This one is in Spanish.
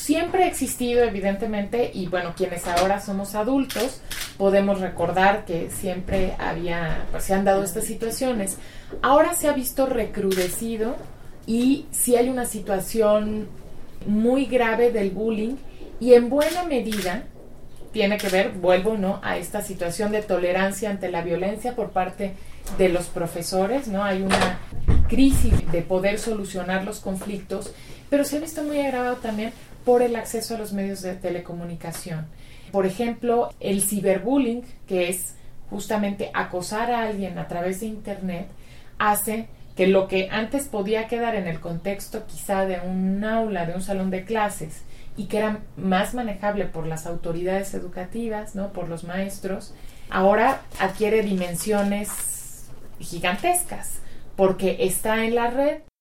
siempre ha existido, evidentemente, y bueno, quienes ahora somos adultos podemos recordar que siempre se han dado estas situaciones. Ahora se ha visto recrudecido y sí hay una situación muy grave del bullying, y en buena medida tiene que ver, vuelvo, ¿no?, a esta situación de tolerancia ante la violencia por parte de los profesores, ¿no? Hay una crisis de poder solucionar los conflictos, pero se ha visto muy agravado también por el acceso a los medios de telecomunicación. Por ejemplo, el ciberbullying, que es justamente acosar a alguien a través de Internet, hace que lo que antes podía quedar en el contexto quizá de un aula, de un salón de clases, y que era más manejable por las autoridades educativas, ¿no?, por los maestros, ahora adquiere dimensiones gigantescas, porque está en la red